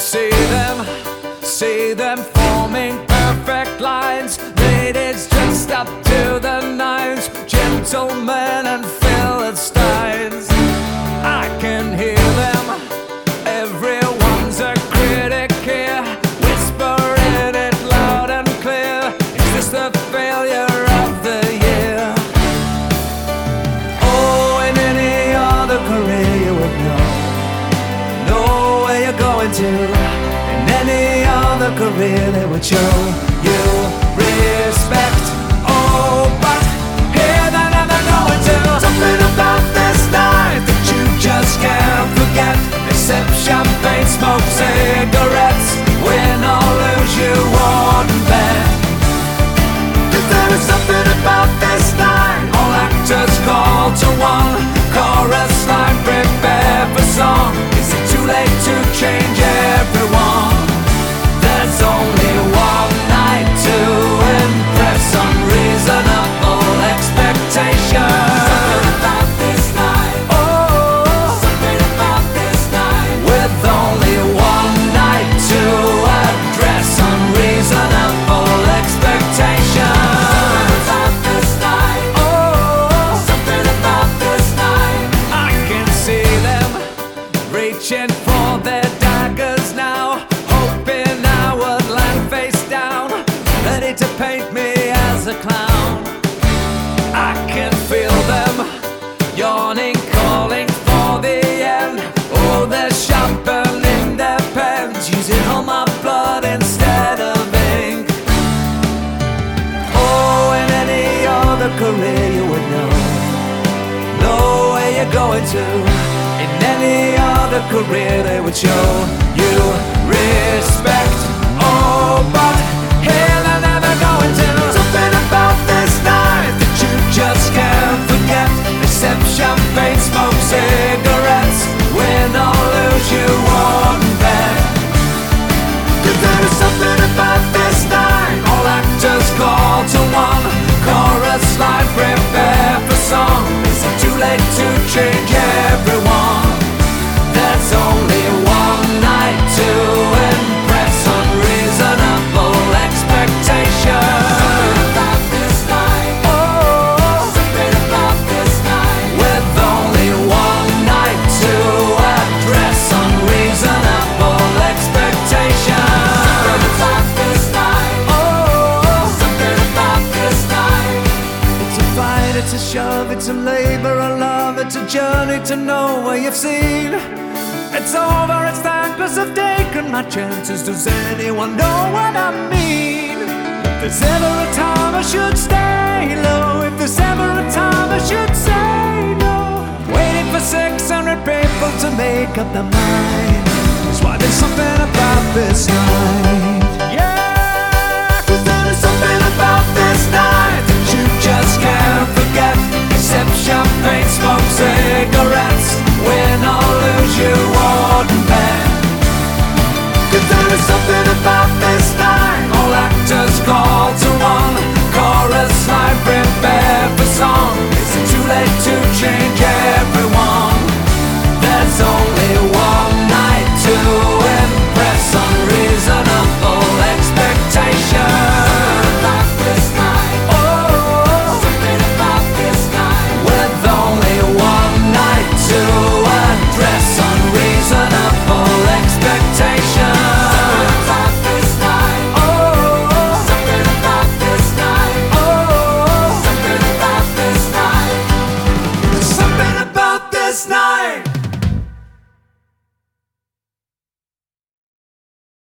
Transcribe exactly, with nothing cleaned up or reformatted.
see them, see them forming perfect lines. Ladies dressed up to the nines, gentlemen and Philistines. I can hear them, everyone's a critic here, whispering it loud and clear. Is this the failure of the year? Oh, in any other career you would know, know where you're going to. In any other career they would show you respect. Oh, but here they're never going to. Something about this night that you just can't forget, except champagne, smoke, cigarettes. Win or lose, you wouldn't bet. 'Cause there is something about this night, all actors call to one chorus line, prepare for song. Is it too late to change everyone? There's only one night to impress unreasonable expectations. Something about this night, oh, something about this night, with only one night to address unreasonable expectations. Something about this night, oh, something about this night. I can see them reaching for their daggers now, hoping I would land face down, ready to paint me as a clown. I can feel them yawning, calling for the end. Oh, they're sharpening their pens, using all my blood instead of ink. Oh, in any other career you would know, know where you're going to. In any other career they would show you respect. Oh, but here they're never going to. Something about this night that you just can't forget, except champagne, smoke, cigarettes. Win or lose, you wouldn't bet. 'Cause there is something about this night, all actors call to one chorus line, prepare for song. Is it too late to change everyone? There's only one night to impress unreasonable expectations. Something about this night, oh, something about this night, with only one night to address unreasonable expectations. Something about this night, oh, something about this night. It's a fight, it's a shove, it's a labor of love, it's a journey to know where you've seen. It's over, it's thankless, I've taken my chances. Does anyone know what I mean? If there's ever a time I should stay low, if there's ever a time I should say no, waiting for six hundred people to make up their mind. That's why there's something about this night. Yeah, 'cause there is something about this night that you just can't forget, except champagne, smoke, cigarettes. Win or lose, you wouldn't bet. 'Cause there is something about this night, all actors call to one chorus line, prepare for song. Is it too late to change it?